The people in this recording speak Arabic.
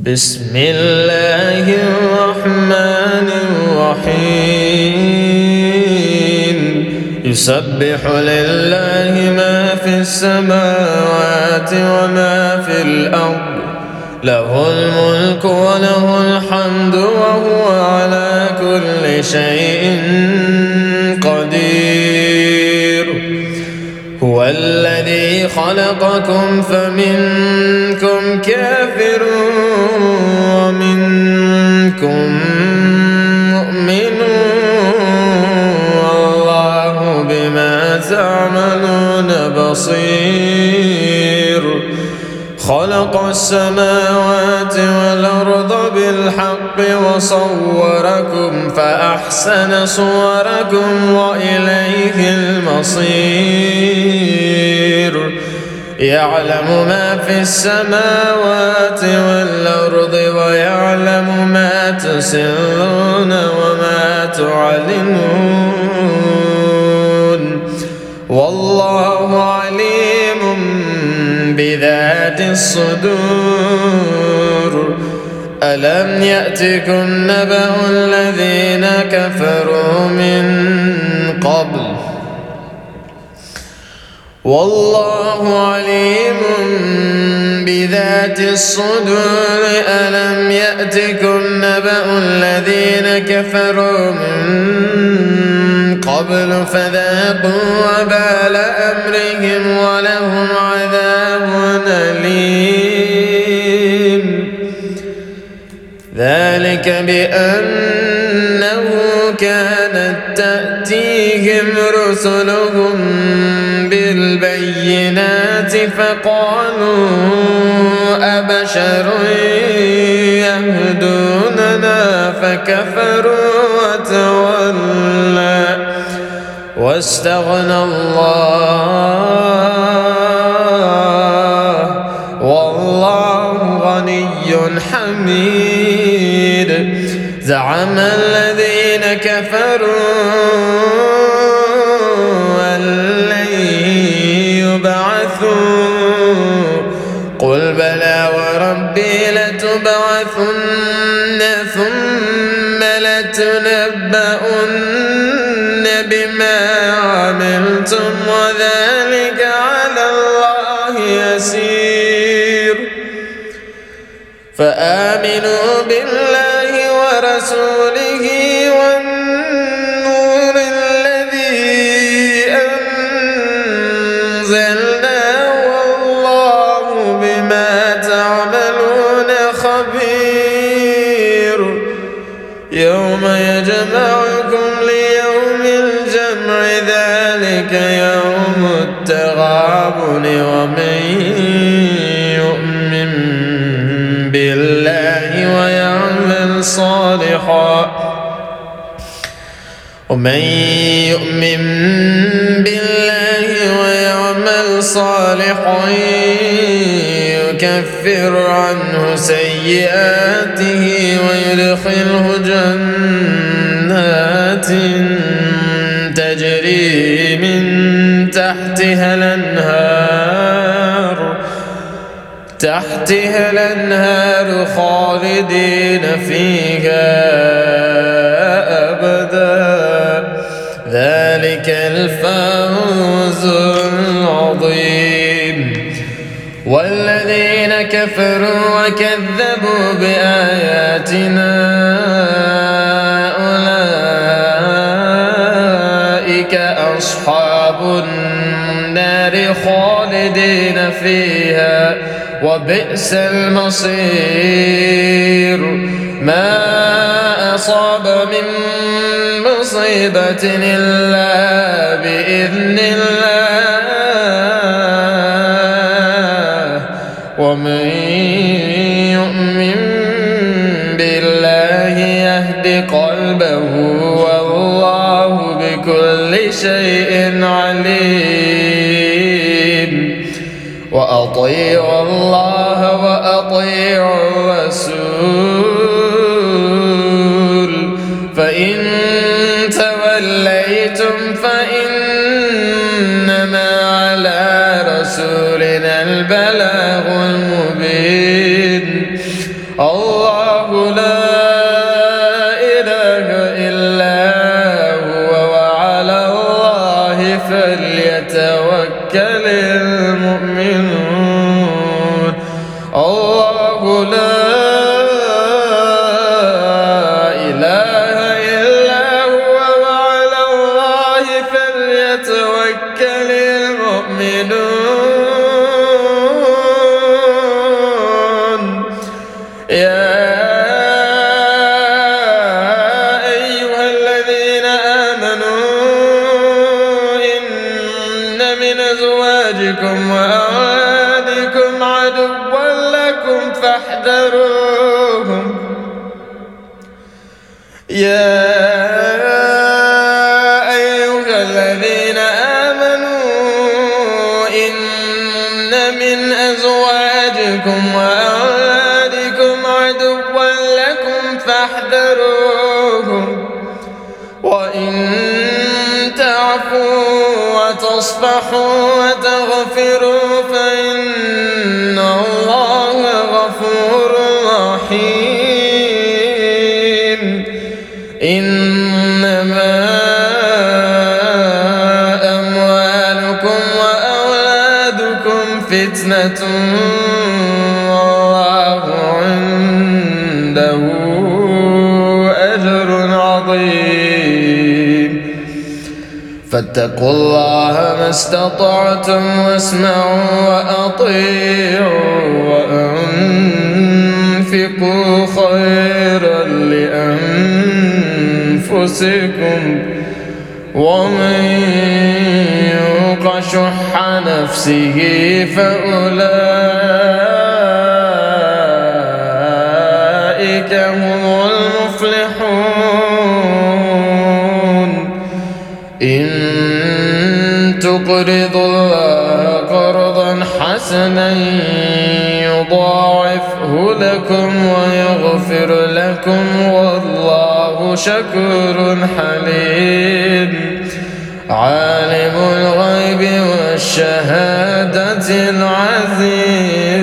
بسم الله الرحمن الرحيم يسبح لله ما في السماوات وما في الأرض له الملك وله الحمد وهو على كل شيء قدير هو الذي خلقكم فمنكم كافر ومنكم مؤمن والله بما تعملون بصير خلق السماوات والأرض بالحق وصوركم فأحسن صوركم وإليه المصير يعلم ما في السماوات والأرض ويعلم ما تسرون وما تعلنون والله عليم بذات الصدور ألم يأتكم نبأ الذين كفروا من قبل والله عليم بذات الصدور ألم يأتكم نبأ الذين كفروا من قبل فذاقوا وبال أمرهم ولهم عذاب أليم ذلك بأنه كانت تأتيهم رسلهم بالبينات فقالوا أبشر يهدوننا فكفروا وتولوا واستغنى الله والله غني حميد زعم الذين كفروا قل بلى وربي لتبعثن ثم لتنبؤن بما عملتم وذلك على الله يسير فآمنوا بالله ورسوله والنور الذي أنزلنا والله بما تعملون خبير يوم يجمعكم ليوم الجمع ذلك يوم التغابن ومن يؤمن بالله ويعمل صالحا يكفر عنه سيئاته ويدخله جنات تجري من تحتها الأنهار خالدين فيها أبدا ذلك الفوز العظيم والذين كفروا وكذبوا بآياتنا أولئك أصحاب النار خالدين فيها وبئس المصير ما أصاب من مصيبة إلا بإذن الله ومن يؤمن بالله يهد قلبه والله بكل شيء عليم وأطيعوا الله وأطيعوا الرسول فإن توليتم فإنما على رسولنا البلاغ المبين الله لا إله إلا هو وعلى الله فليتوكل المؤمنون الله لا إله إلا هو وعلى الله فليتوكل المؤمنون يا أيها الذين آمنوا إن من أزواجكم وأولادكم عدوا لكم فاحذروهم يا أيها الذين آمنوا إن من أزواجكم وأولادكم عدوا لكم فاحذروهم وإن تعفوا وتصفحوا وتغفروا فإن الله غفور رحيم إنما أموالكم وأولادكم فتنة والله عنده أجر عظيم فاتقوا الله ما استطعتم واسمعوا وأطيعوا وأنفقوا خيرا لأنفسكم ومن يوق شح نفسه فأولئك هم المفلحون إن تقرضوا الله قرضا حسنا يضاعفه لكم ويغفر لكم والله شكور حليم عالم الغيب والشهادة العزيز